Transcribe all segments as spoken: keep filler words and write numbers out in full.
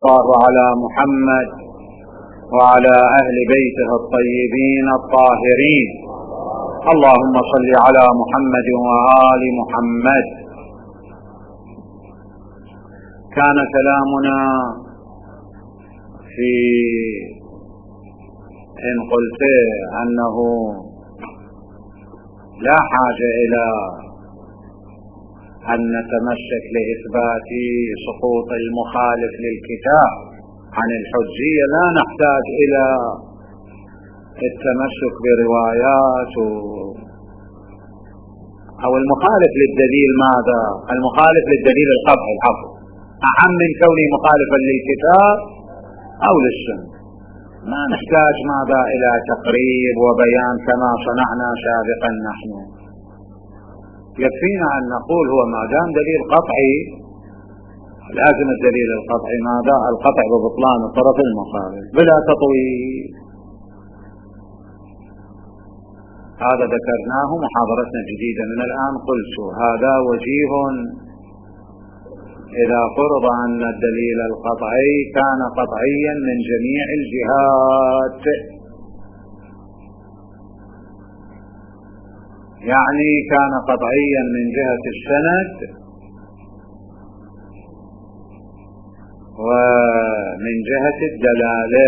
الله على محمد وعلى أهل بيته الطيبين الطاهرين. اللهم صل على محمد وآل محمد. كان كلامنا في إن قلت أنه لا حاجة إلى أن نتمسك لإثبات سقوط المخالف للكتاب عن الحجية، لا نحتاج إلى التمسك بروايات أو المخالف للدليل. ماذا؟ المخالف للدليل القطعي العفو أهم من كونه مخالفا للكتاب أو للسنة. ما نحتاج ماذا إلى تقريب وبيان كما صنعنا سابقا. نحن يكفينا أن نقول هو ما دام دليل قطعي لازم الدليل القطعي ماذا؟ القطع ببطلان الطرف المخالف بلا تطويل. هذا ذكرناه محاضرتنا الجديدة من الآن. قلت هذا وجيه إذا فرض أن الدليل القطعي كان قطعيا من جميع الجهات، يعني كان قطعيا من جهة السند ومن جهة الدلالة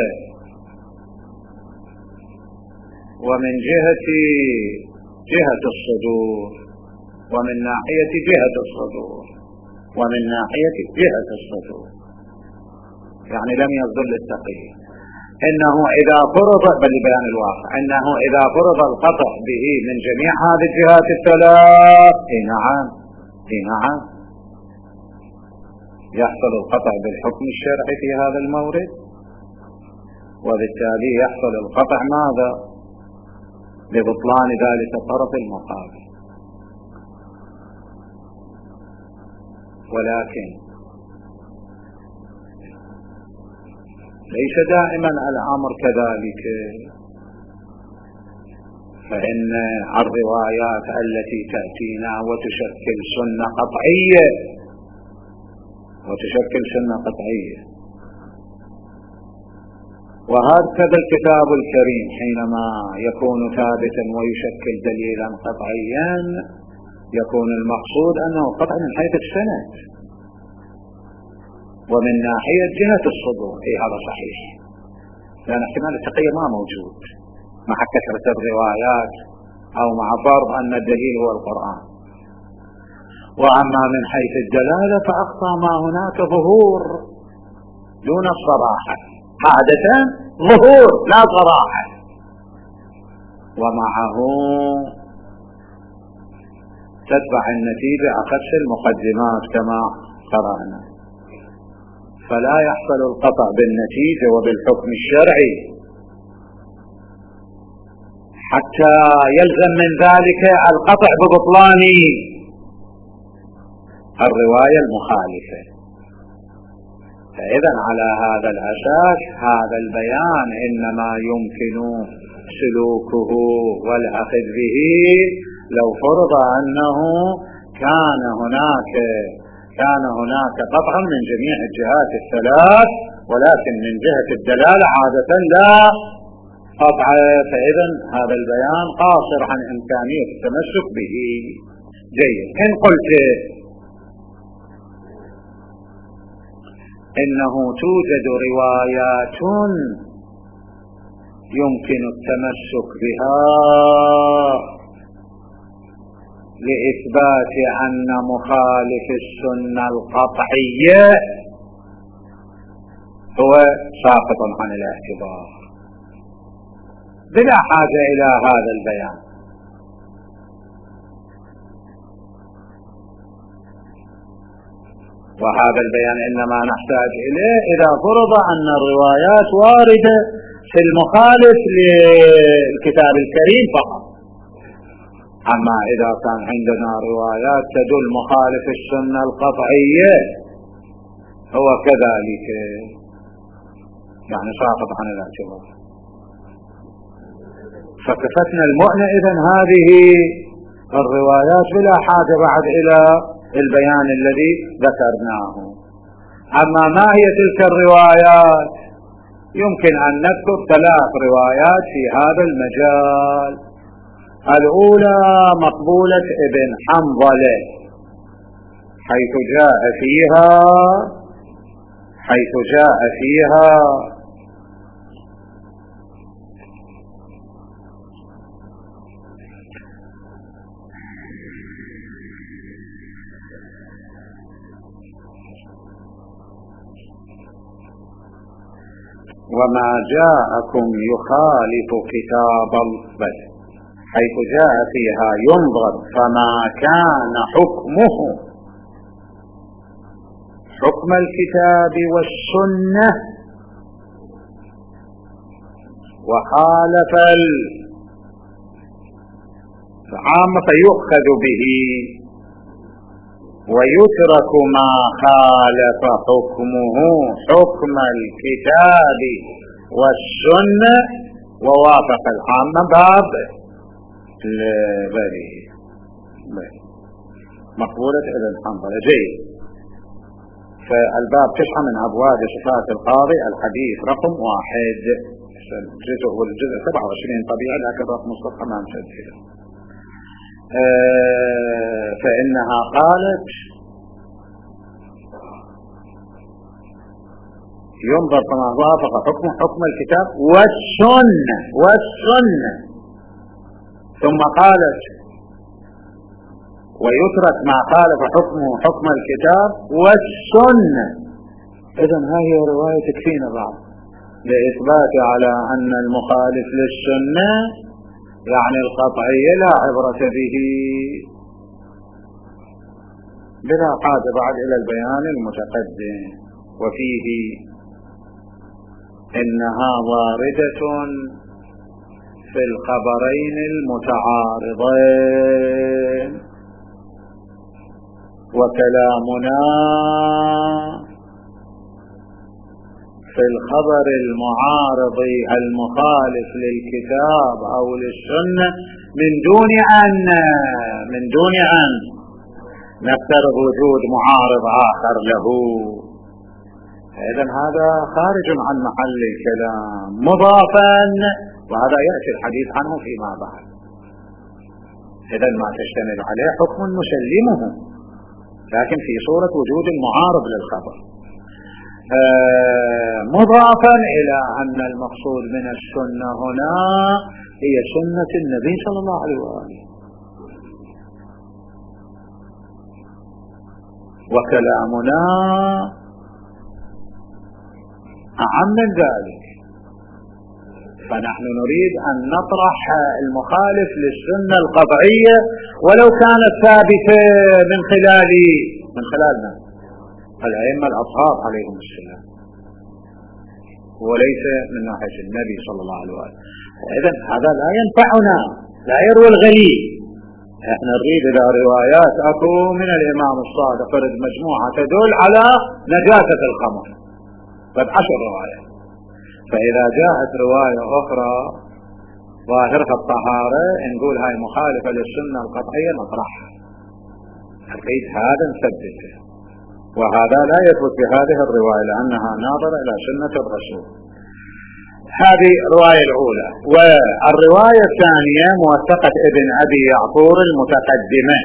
ومن جهة جهة الصدور ومن ناحية جهة الصدور ومن ناحية جهة الصدور، يعني لم يفضل للتقييد. إنه إذا فرض بل بيان الواقع إنه إذا فرض القطع به من جميع هذه الجهات الثلاث إيه نعم إيه نعم يحصل القطع بالحكم الشرعي في هذا المورد، وبالتالي يحصل القطع ماذا؟ ببطلان ذلك الطرف المقابل. ولكن ليس دائما الأمر كذلك، فإن الروايات التي تأتينا وتشكل سنة قطعية وتشكل سنة قطعية وهكذا الكتاب الكريم حينما يكون ثابتا ويشكل دليلا قطعيا يكون المقصود أنه قطع من حيث السند ومن ناحية جهة الصدور. اي هذا صحيح، لأن احتمال التقية ما موجود مع كثرة الروايات أو مع فرض أن الدليل هو القرآن. وأما من حيث الدلالة فأقصى ما هناك ظهور دون الصراحة، عادة ظهور لا صراحة، ومعه تتبع النتيجة أخذ المقدمات كما قرأنا، فلا يحصل القطع بالنتيجة وبالحكم الشرعي حتى يلزم من ذلك القطع ببطلان الرواية المخالفة. فإذا على هذا الأساس هذا البيان إنما يمكن سلوكه والأخذ به لو فرض أنه كان هناك كان هناك قطع من جميع الجهات الثلاث، ولكن من جهة الدلالة عادة لا قطع. فإذا هذا البيان قاصر عن إمكانية التمسك به. جيد. إن قلت إنه توجد روايات يمكن التمسك بها لإثبات أن مخالف السنة القطعية هو ساقط عن الاعتبار بلا حاجة إلى هذا البيان. وهذا البيان إنما نحتاج إليه إذا فرض أن الروايات واردة في المخالف للكتاب الكريم فقط. أما إذا كان عندنا روايات تدل مخالف السنة القطعية هو كذلك يعني ساقط عن الاعتبار. فكفتنا المؤنة إذن هذه الروايات بلا حاجة بعد إلى البيان الذي ذكرناه. أما ما هي تلك الروايات؟ يمكن أن نذكر ثلاث روايات في هذا المجال. الأولى مقبولة ابن حنظلة حيث جاء فيها حيث جاء فيها وما جاءكم يخالف كتاب الله، حيث جاء فيها ينظر فما كان حكمه حكم الكتاب والسنة وخالف العام فيؤخذ به، ويترك ما خالف حكمه حكم الكتاب والسنة ووافق العامة باب البري. مقبولة ابن حنظلة. جيد. فالباب تسعة من أبواب صفات القاضي، الحديث رقم واحد، الجزء والجزء سبعة وعشرين طبيعي، لكن رقم الصفحة ما مسجله. أه فإنها قالت ينظر كما وافق حكم حكم الكتاب والسنة والسنة ثم قالت ويترك ما خالف حكمه حكم الكتاب والسنة. إذن هذه رواية تكفينا بعض لإثبات على أن المخالف للسنة يعني القطعية لا عبرة به، بلا حاجة بعد إلى البيان المتقدم. وفيه إنها واردة في الخبرين المتعارضين، وكلامنا في الخبر المعارض المخالف للكتاب أو للسنة من دون أن من دون أن نفترض وجود معارض آخر له. إذن هذا خارج عن محل الكلام مضافا، وهذا يأتي الحديث عنه فيما بعد. إذن ما تشتمل عليه حكم مسلمه، لكن في صورة وجود معارض للخبر، آه مضافا إلى أن المقصود من السنة هنا هي سنة النبي صلى الله عليه وآله، وكلامنا أعم من ذلك. فنحن نريد أن نطرح المخالف للسنة القطعية ولو كانت ثابتة من خلال من خلالنا الأئمة الأصحاب عليهم السلام، وليس من ناحية النبي صلى الله عليه وسلم. إذن هذا لا ينفعنا، لا يروي الغليل. احنا نريد إلى روايات أكو من الإمام الصادق فرد مجموعة تدل على نجاسة الخمر، قد عشر روايات. فإذا جاءت رواية أخرى ظاهرها الطهارة نقول هاي مخالفة للسنة القطعية نطرحها، نريد هذا نثبته. وهذا لا يثبت بهذه الرواية لأنها ناظرة إلى سنة الرسول. هذه الرواية الأولى. والرواية الثانية موثقة ابن أبي يعقور المتقدمة،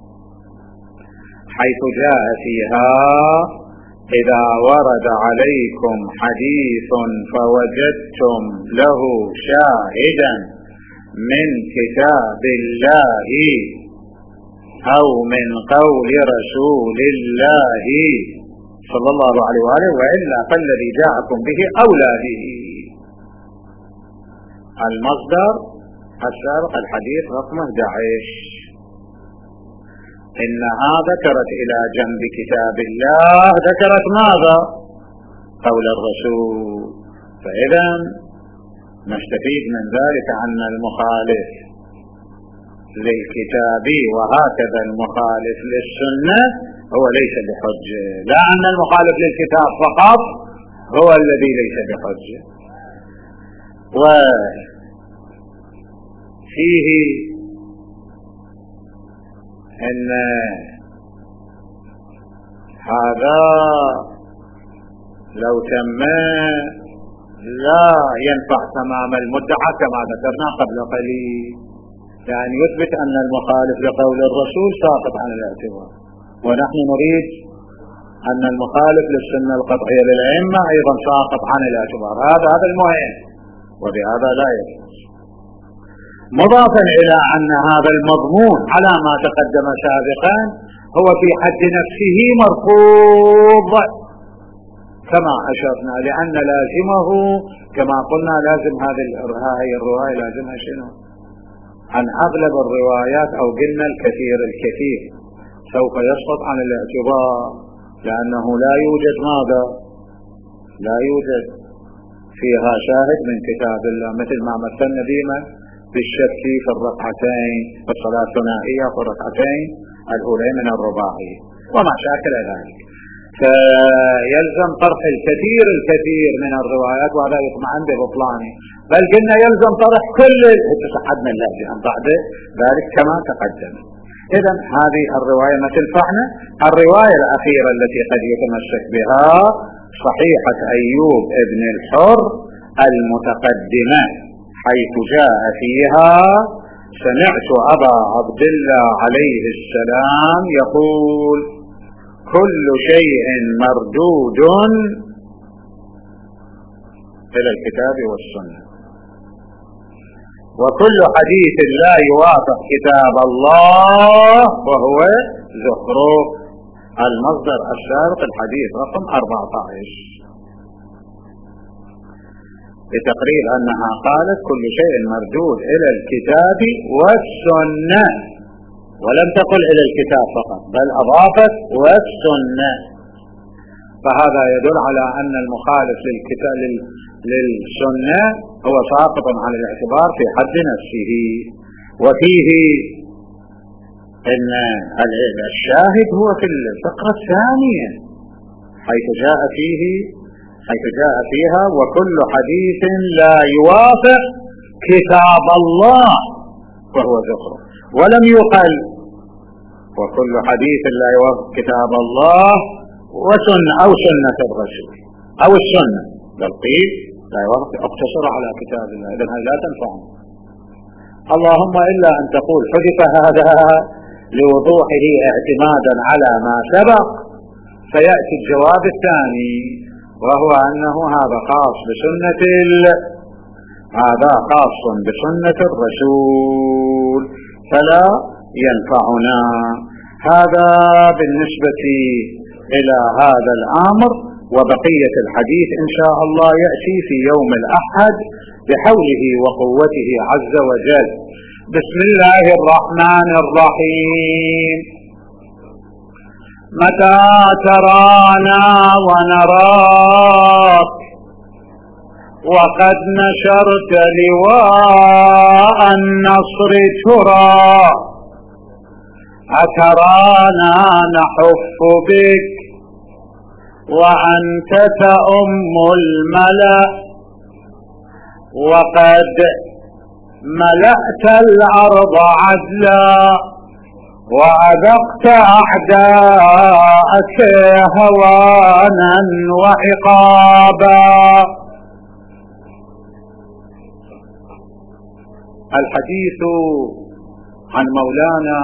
حيث جاء فيها إذا ورد عليكم حديث فوجدتم له شاهدا من كتاب الله أو من قول رسول الله صلى الله عليه وآله وإلا فالذي جاءكم به أولى به. المصدر السابق الحديث رقم أحد عشر. إنها ذكرت إلى جنب كتاب الله ذكرت ماذا؟ قول الرسول. فإذا نستفيد من ذلك أن المخالف للكتاب وهكذا المخالف للسنة هو ليس بحجة، لا أن المخالف للكتاب فقط هو الذي ليس بحجة. وفيه أن هذا لو تم لا ينفع تمام المدعى كما ذكرنا قبل قليل، يعني يثبت أن المخالف لقول الرسول ساقط عن الاعتبار، ونحن نريد أن المخالف للسنة القطعية للأئمة أيضا ساقط عن الاعتبار. هذا هذا المهم، وبهذا لا يجوز. مضافا إلى أن هذا المضمون على ما تقدم سابقا هو في حد نفسه مرفوض كما أشرنا، لأن لازمه كما قلنا لازم هذه الرواية لازمها شنو؟ عن أغلب الروايات أو قلنا الكثير الكثير سوف يسقط عن الاعتبار، لأنه لا يوجد ماذا؟ لا يوجد فيها شاهد من كتاب الله، مثل ما مثلنا ديما بالشك في الركعتين في الصلاة الثنائية في الركعتين الأولى من الرباعي وما شاكل ذلك. فيلزم طرح الكثير الكثير من الروايات، وهذا يطمئن ببطلانه، بل قلنا يلزم طرح كل تصحدنا اللازم بعد ذلك كما تقدم. إذن هذه الرواية ما تنفعنا. الرواية الأخيرة التي قد يتمسك بها صحيحة أيوب ابن الحر المتقدمة، حيث جاء فيها سمعت أبا عبد الله عليه السلام يقول كل شيء مردود إلى الكتاب والسنة، وكل حديث لا يوافق كتاب الله وهو زخرف. المصدر السابق الحديث رقم أربعة عشر، بتقرير أنها قالت كل شيء مردود إلى الكتاب والسنة، ولم تقل إلى الكتاب فقط بل أضافت والسنة. فهذا يدل على أن المخالف للكتاب للسنة هو ساقط عن الاعتبار في حد نفسه. وفيه أن الشاهد هو في الفقرة الثانية حيث جاء فيه حيث جاء فيها وكل حديث لا يوافق كتاب الله فهو زخرف، ولم يقل وكل حديث لا يوافق كتاب الله وسنة أو سنة الرسول أو السنة، بل قيل لا يوافق اقتصر على كتاب الله. إذن هذه لا تنفعنا، اللهم إلا أن تقول حدث هذا لوضوحه اعتمادا على ما سبق، فيأتي الجواب الثاني وهو أنه هذا خاص بسنة ال... هذا خاص بسنة الرسول فلا ينفعنا. هذا بالنسبة إلى هذا الأمر، وبقية الحديث إن شاء الله يأتي في يوم الأحد بحوله وقوته عز وجل. بسم الله الرحمن الرحيم. متى ترانا ونراك وقد نشرت لواء النصر ترى، أترانا نحف بك وأنت تأم الملأ، وقد ملأت الأرض عدلا وأذقت أعداءك هوانا وعقابا. الحديث عن مولانا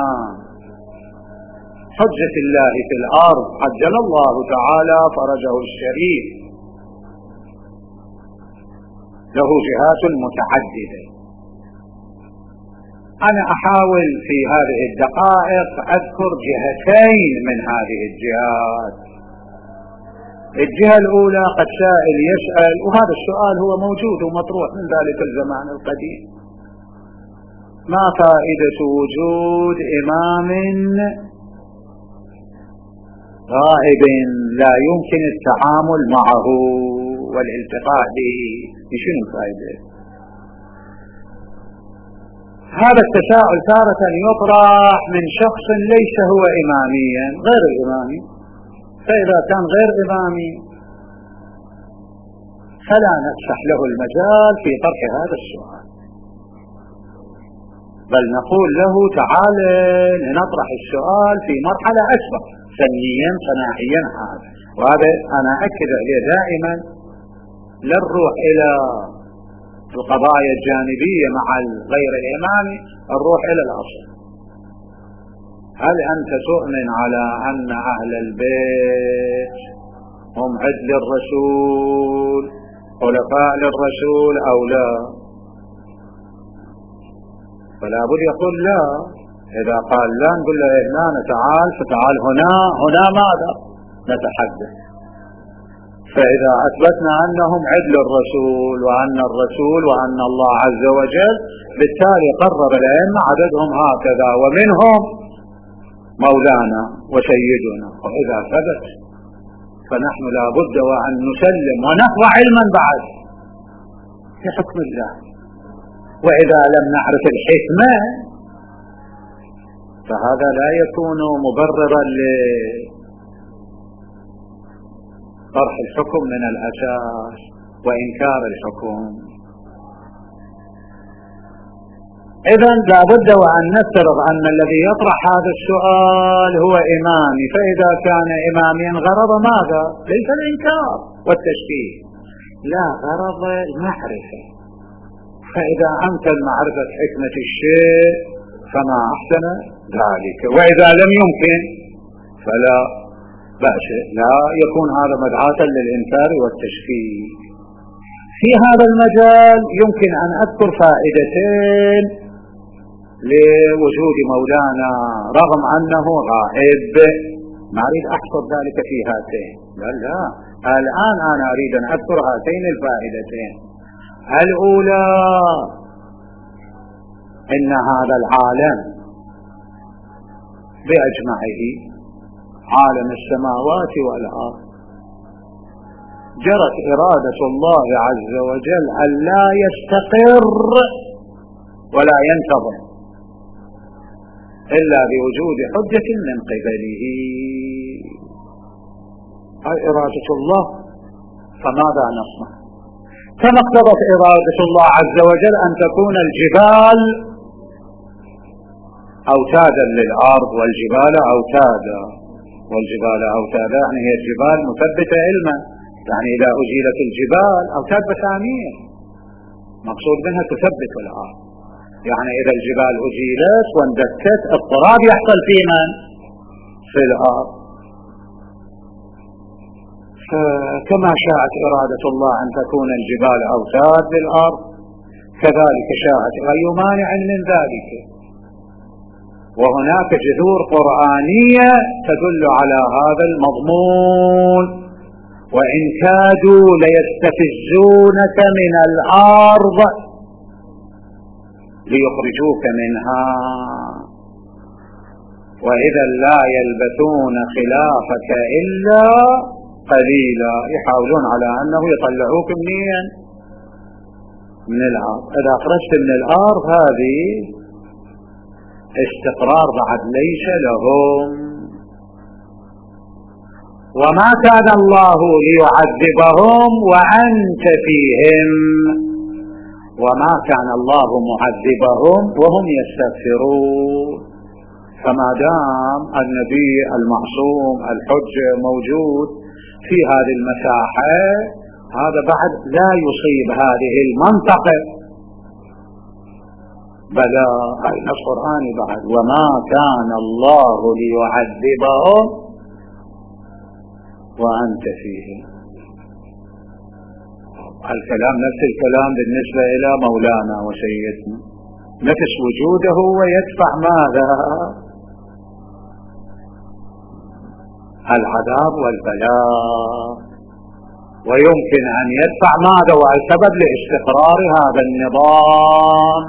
حجة الله في الأرض عجل الله تعالى فرجه الشريف، له جهات متعددة. أنا أحاول في هذه الدقائق أذكر جهتين من هذه الجهات. الجهة الأولى قد سائل يسأل، وهذا السؤال هو موجود ومطروح من ذلك الزمان القديم: ما فائدة وجود إمام غائب لا يمكن التعامل معه والالتقاء به؟ شنو الفائدة؟ هذا التساؤل تارة يطرح من شخص ليس هو إماميا، غير الإمامي. فإذا كان غير إمامي فلا نفسح له المجال في طرح هذا السؤال. بل نقول له تعال لنطرح السؤال في مرحلة أسبق فنيا صناعيا هذا. وهذا أنا أكد عليه دائما، لا نروح إلى القضايا الجانبية مع غير الإمامي، نروح إلى الأصل. هل أنت تؤمن على أن أهل البيت هم عد للرسول خلفاء للرسول أو لا؟ فلا بد يقول لا. إذا قال لا نقول له هنا تعال فتعال هنا هنا ماذا نتحدث. فإذا أثبتنا أنهم عد للرسول وأن الرسول وأن الله عز وجل، بالتالي قرر الأئمة عددهم هكذا ومنهم مولانا وسيدنا. وإذا ثبت فنحن لا بد وأن نسلم ونخضع علما بعد لحكم الله. وإذا لم نعرف الحكمة فهذا لا يكون مبررا لطرح الحكم من الأساس وإنكار الحكم. إذن لا بد وأن نفترض أن الذي يطرح هذا السؤال هو إمامي، فإذا كان إماميا غرض ماذا؟ ليس الإنكار والتشبيه، لا، غرض المعرفة. فإذا أمكن معرفة حكمة الشيء فما أحسن ذلك، وإذا لم يمكن فلا بأس، لا يكون هذا مدعاة للإنكار والتشكيك. في هذا المجال يمكن أن أذكر فائدتين لوجود مولانا رغم أنه غائب. ما أريد أحصر ذلك في هاتين، لا لا، الآن أنا أريد أن أذكر هاتين الفائدتين. الأولى إن هذا العالم بأجمعه، عالم السماوات والأرض، جرت إرادة الله عز وجل أن لا يستقر ولا ينتظر إلا بوجود حجة من قبله. هذه إرادة الله، فماذا نصنع؟ كما اقتضت إرادة الله عز وجل أن تكون الجبال أوتادا للأرض والجبال أوتادا، والجبال أوتادا يعني هي الجبال مثبتة علما، يعني إذا أجيلت الجبال أوتاد بثانية مقصود منها تثبت الأرض، يعني إذا الجبال أجيلت واندكت اضطراب يحصل في من؟ في الأرض. فكما شاءت إرادة الله أن تكون الجبال أوتاد للأرض كذلك شاءت أي مانع من ذلك. وهناك جذور قرآنية تدل على هذا المضمون، وإن كادوا ليستفزونك من الأرض ليخرجوك منها وإذا لا يلبثون خلافك إلا قليلا. يحاولون على أنه يطلعوك منين؟ من الأرض. إذا خرجت من الأرض هذه استقرار بعد ليس لهم. وما كان الله ليعذبهم وأنت فيهم، وما كان الله معذبهم وهم يستغفرون. فما دام النبي المعصوم الحجة موجود في هذه المساحة، هذا بعد لا يصيب هذه المنطقة، بلى النص القرآني بعد وما كان الله ليعذبهم وأنت فيهم. الكلام نفس الكلام بالنسبة إلى مولانا وسيدنا، نفس وجوده ويدفع ماذا؟ العذاب والبلاء، ويمكن أن يدفع ماذا؟ والسبب لاستقرار هذا النظام.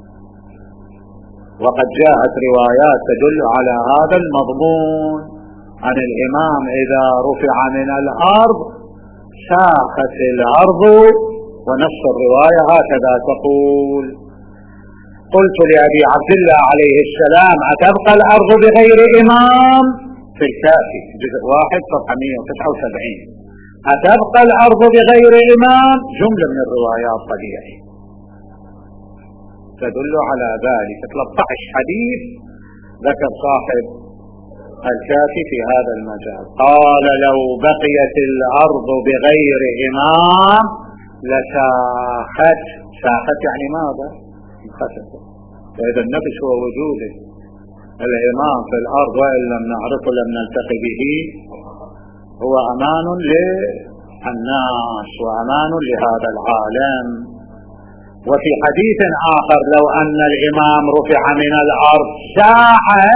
وقد جاءت روايات تدل على هذا المضمون عن الإمام إذا رفع من الأرض ساخت الأرض، ونص الرواية هكذا تقول: قلت لأبي عبد الله عليه السلام أتبقى الأرض بغير إمام؟ في الكافي جزء واحد صفحة مئة وتسعة وسبعين. أتبقى الأرض بغير إمام؟ جملة من الروايات طبيعي. تدل على ذلك. ثلاثة عشر حديث ذكر صاحب الكافي في هذا المجال. قال لو بقيت الأرض بغير إمام لساخت. ساخت يعني ماذا؟ انخسفت. فإذا النفس هو وجوده الإمام في الأرض، وإن لم نعرفه لم نلتقي به، هو أمان للناس وأمان لهذا العالم. وفي حديث آخر لو أن الإمام رفع من الأرض ساعة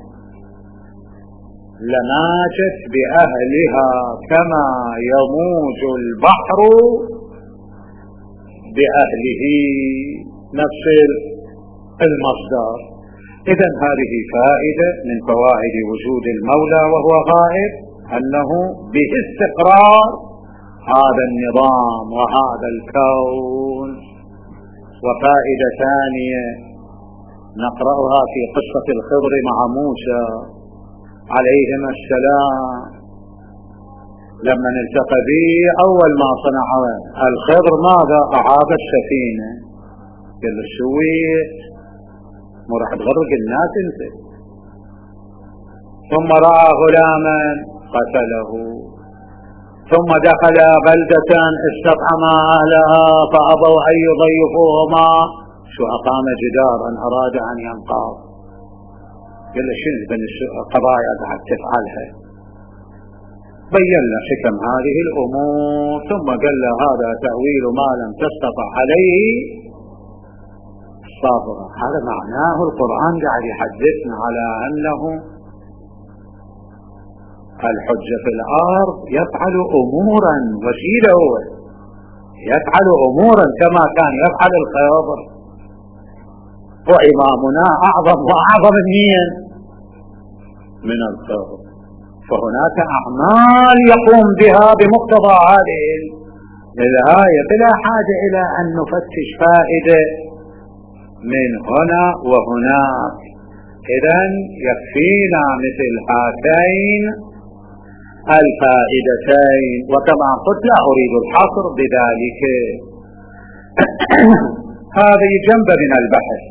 لماجت بأهلها كما يموج البحر بأهله، نفس المصدر. إذن هذه فائدة من فوائد وجود المولى وهو غائب، أنه به استقرار هذا النظام وهذا الكون. وفائدة ثانية نقرأها في قصة الخضر مع موسى عليهما السلام، لما التقى به أول ما صنع الخضر ماذا؟ أعاد السفينة. قال له سويت مو راح تغرق الناس انت. ثم رأى غلاما قتله، ثم دخل بلدة استطعما أهلها فأبوا أن يضيفوهما، شو أقام جدارا أراد أن ينقض. قال له شنو بين القضايا قاعد تفعلها؟ بين له حكم هذه الأمور، ثم قال له هذا تأويل ما لم تستطع عليه صبرا. هذا معناه القرآن قاعد يحدثنا على أنه الحجة في الأرض يفعل أمورا وسيلة، هو يفعل أمورا كما كان يفعل الخضر. وإمامنا أعظم وأعظم النية من الخضر، فهناك أعمال يقوم بها بمقتضى هذه الآية، بلا حاجة إلى أن نفتش فائدة من هنا وهناك. إذن يكفينا مثل هاتين الفائدتين. وكما قلت لا أريد الحصر بذلك. هذه جنبة من البحث.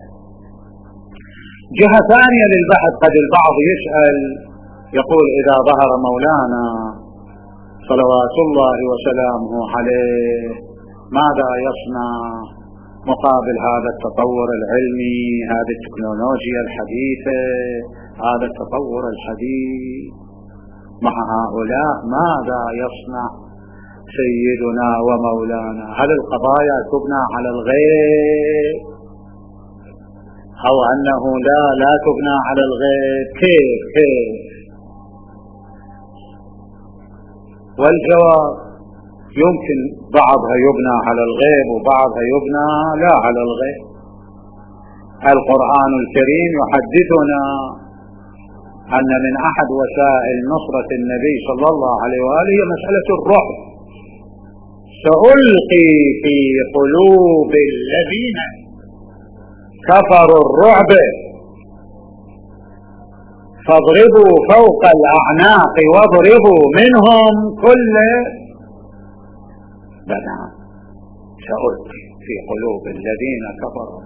جهة ثانية للبحث، قد البعض يسأل يقول إذا ظهر مولانا صلوات الله وسلامه عليه ماذا يصنع مقابل هذا التطور العلمي، هذه التكنولوجيا الحديثة، هذا التطور الحديث؟ مع هؤلاء ماذا يصنع سيدنا ومولانا؟ هل القضايا تبنى على الغيب أو أنه لا لا تبنى على الغيب؟ كيف كيف؟ والجواب يمكن بعضها يبنى على الغيب وبعضها يبنى لا على الغيب. القرآن الكريم يحدثنا أن من أحد وسائل نصرة النبي صلى الله عليه وآله مسألة الرعب. سألقي في قلوب الذين كفروا الرعب فاضربوا فوق الأعناق واضربوا منهم كل بنان. سألقي في قلوب الذين كفروا.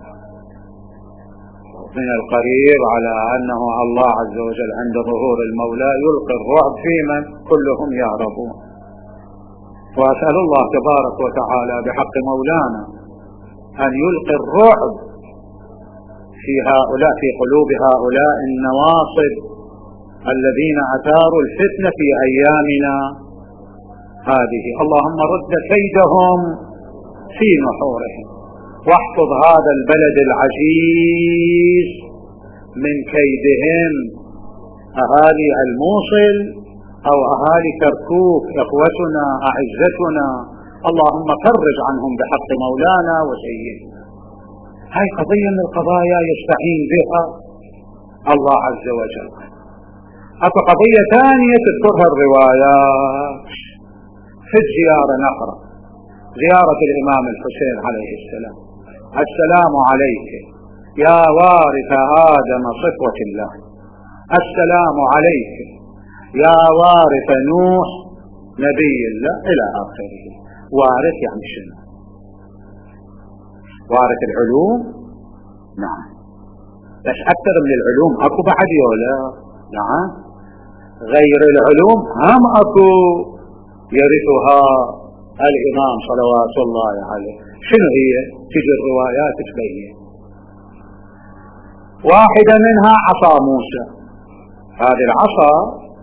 من القريب على أنه الله عز وجل عند ظهور المولى يلقي الرعب في من كلهم يهربون. وأسأل الله تبارك وتعالى بحق مولانا أن يلقي الرعب في هؤلاء في قلوب هؤلاء النواصب الذين أثاروا الفتنة في أيامنا هذه. اللهم رد كيدهم في نحورهم، واحفظ هذا البلد العزيز من كيدهم. أهالي الموصل أو أهالي كركوك إخوتنا أعزتنا، اللهم فرج عنهم بحق مولانا وسيدنا. هاي قضية من القضايا يستعين بها الله عز وجل. أكو قضية ثانية تذكرها الروايات في الزيارة. نقرأ زيارة الإمام الحسين عليه السلام: السلام عليك يا وارث آدم صفوة الله، السلام عليك يا وارث نوح نبي الله، إلى آخره. وارث يعني شنو؟ وارث العلوم نعم. بس أكثر من العلوم أكو بعد ولا؟ نعم. غير العلوم هم أكو يرثها الإمام صلوات الله عليه. شنو هي؟ تجي الروايات تبين. واحدة منها عصا موسى. هذه العصا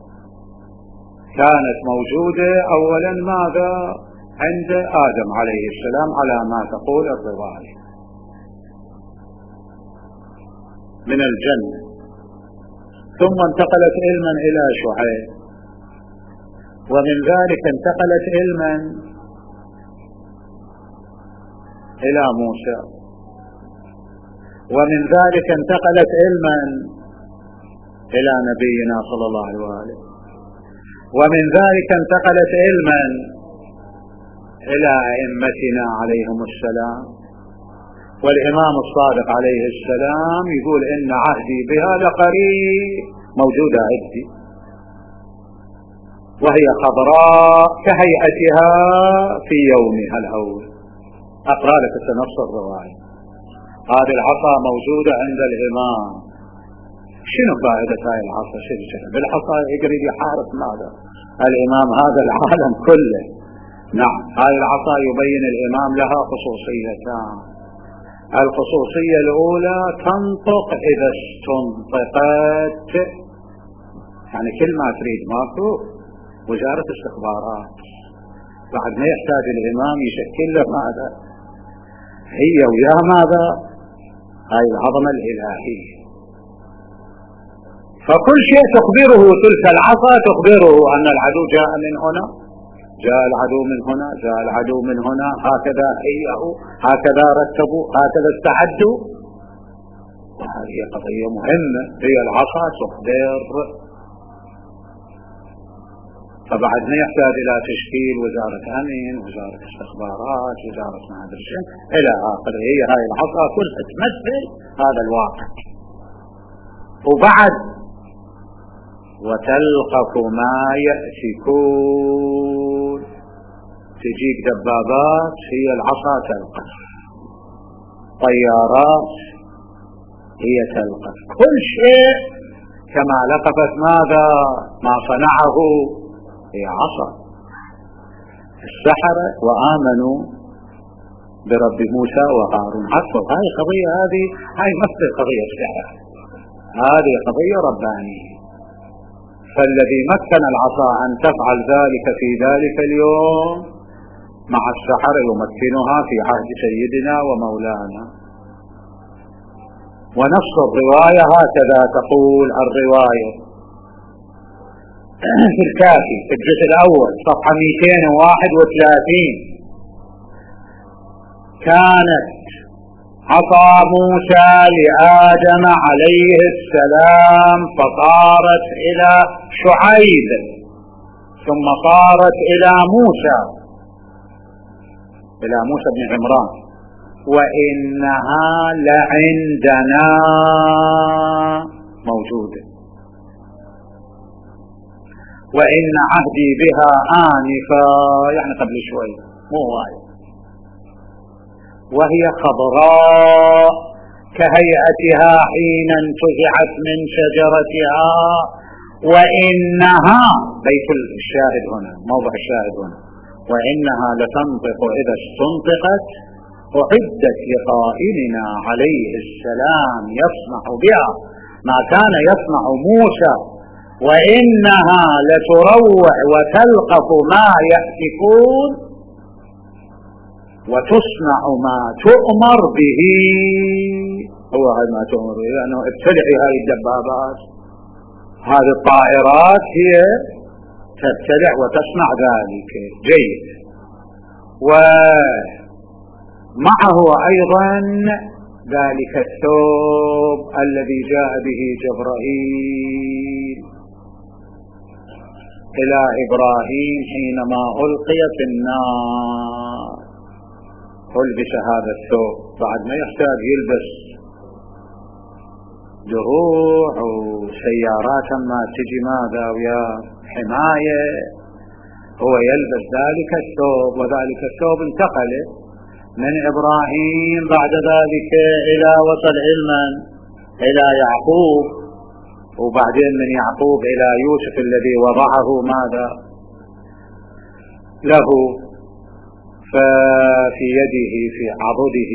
كانت موجودة أولا ماذا؟ عند آدم عليه السلام على ما تقول الرواية من الجنة، ثم انتقلت علما إلى شعيب، ومن ذلك انتقلت علما إلى موسى، ومن ذلك انتقلت علما إلى نبينا صلى الله عليه وآله، ومن ذلك انتقلت علما إلى أئمتنا عليهم السلام. والإمام الصادق عليه السلام يقول إن عهدي بها لقريب، موجودة عندي، وهي خضراء كهيئتها في يومها الأول. أقرأ لك نص الرواية. هذه العصا موجودة عند الإمام. شنو فائدة هاي العصا؟ شنو بالعصا يريد يحارب ماذا؟ الإمام هذا العالم كله. نعم. هاي العصا يبين الإمام لها خصوصيتان. الخصوصية الأولى تنطق إذا استنطقت، يعني كل ما تريد ماكو وزارة استخبارات بعد ما يحتاج الإمام يشكل له ماذا؟ هي ويا ماذا؟ هاي العظمة الإلهية. فكل شيء تخبره تلك العصا، تخبره أن العدو جاء من هنا، جاء العدو من هنا، جاء العدو من هنا، هكذا هيئوا، هكذا رتبوا، هكذا استعدوا. وهذه قضية مهمة، هي العصا تخبر. فبعد ما يحتاج إلى تشكيل وزارة أمن، وزارة استخبارات، وزارة ما أدري شيء إلى آخره. هي هاي العصا كلها تمثل هذا الواقع. وبعد وتلقف ما يأتكون، تجيك دبابات هي العصا تلقف، طيارات هي تلقف، كل شيء كما لقفت ماذا؟ ما صنعه هي عصا. السحرة وآمنوا برب موسى وهارون. عصوا. هاي قضية، هذه هاي مثل قضية السحر، هذه قضية ربانية. فالذي مكن العصا أن تفعل ذلك في ذلك اليوم مع السحر يمكنها في عهد سيدنا ومولانا. ونص الرواية هكذا تقول الرواية في الكافي في الجزء الأول صفحة مئتين وواحد وثلاثين: كانت عصا موسى لآدم عليه السلام فصارت إلى شعيب ثم صارت إلى موسى إلى موسى بن عمران، وإنها لعندنا موجودة، وإن عهدي بها آنفا، يعني قبل شوي مو وايد، وهي خضراء كهيئتها حين انتزعت من شجرتها، وإنها بيت الشاهد هنا، موضع الشاهد هنا، وإنها لتنطق إذا استنطقت، أعدت لقائلنا عليه السلام يصنع بها ما كان يصنع موسى، وإنها لتروع وتلقف ما يأتكون وتصنع ما تؤمر به. هو هذا ما تؤمر به، لأنه يعني ابتلعي هذه الدبابات، هذه الطائرات هي تبتلع وتصنع ذلك. جيد. ومعه أيضا ذلك الثوب الذي جاء به جبرائيل إلى إبراهيم حينما ألقي في النار، ألبس هذا الثوب بعد ما يحتاج يلبس دروع وسيارات ما تجي ماذا ويا حماية، هو يلبس ذلك الثوب، وذلك الثوب انتقل من إبراهيم بعد ذلك إلى وصل علما إلى يعقوب، وبعدين من يعقوب إلى يوسف الذي وضعه ماذا له ففي يده في عضده.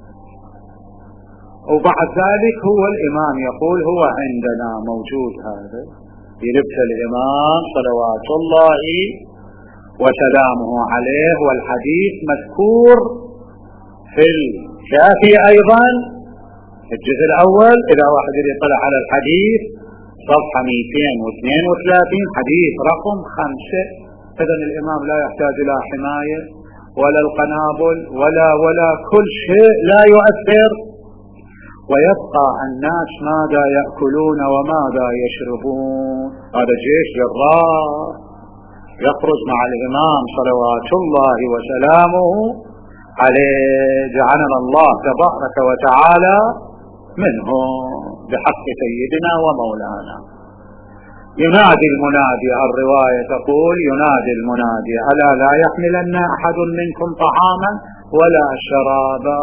وبعد ذلك هو الإمام يقول هو عندنا موجود، هذا يلبس الإمام صلوات الله وسلامه عليه، والحديث مذكور في الكافي أيضا الجزء الأول. إذا واحد يطلع على الحديث صفحة مئتين واثنين وثلاثين حديث رقم خمسة. إذن الإمام لا يحتاج إلى حماية ولا القنابل ولا ولا كل شيء لا يؤثر، ويبقى الناس ماذا يأكلون وماذا يشربون. هذا جيش جرار يخرج مع الإمام صلوات الله وسلامه عليه، جعلنا الله تبارك وتعالى منهم بحق سيدنا ومولانا. ينادي المنادي، الرواية تقول ينادي المنادي ألا لا يحملن أحد منكم طعاما ولا شرابا.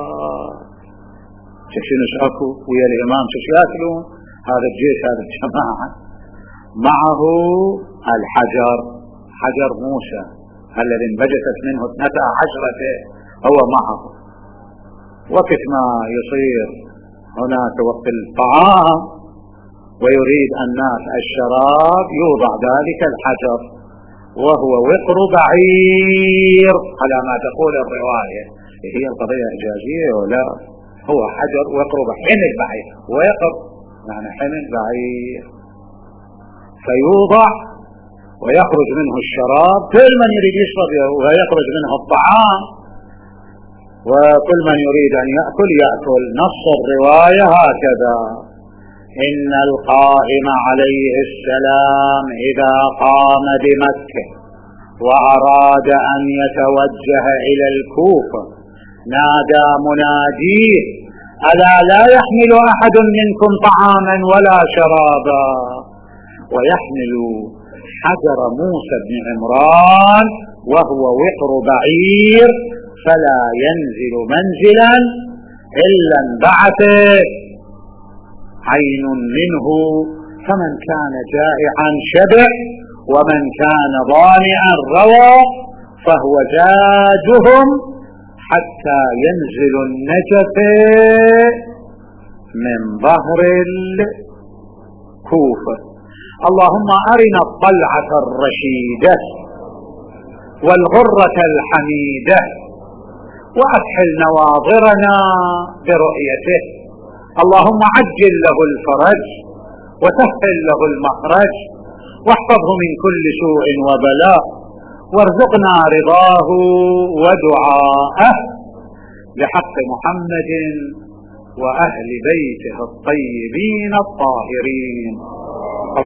شنو شاكو ويا الإمام شو ياكلون؟ هذا الجيش هذا الجماعة معه الحجر، حجر موسى الذي انبجست منه اثنتا عشرة هو معه. وقت ما يصير هناك وقت الطعام ويريد الناس الشراب يوضع ذلك الحجر، وهو وقر بعير على ما تقول الرواية. هي القضية إعجازية ولا؟ هو حجر وقر حمل بعير، ويقر يعني حمل بعير، فيوضع ويخرج منه الشراب. كل من يريد يشرب ويخرج منه الطعام، وكل من يريد أن يأكل يأكل. نص الرواية هكذا: إن القائم عليه السلام إذا قام بمكة وأراد أن يتوجه إلى الكوفة نادى مناديه ألا لا يحمل أحد منكم طعاما ولا شرابا، ويحمل حجر موسى بن عمران وهو وقر بعير، فلا ينزل منزلا إلا انبعثه عين منه، فمن كان جائعا شبع ومن كان ضامعا روى، فهو زاجهم حتى ينزل النجف من ظهر الكوفة. اللهم أرنا الطلعة الرشيدة والغرة الحميدة، وأكحل نواظرنا برؤيته. اللهم عجل له الفرج وسهل له المخرج، واحفظه من كل سوء وبلاء، وارزقنا رضاه ودعاءه بحق محمد وأهل بيته الطيبين الطاهرين.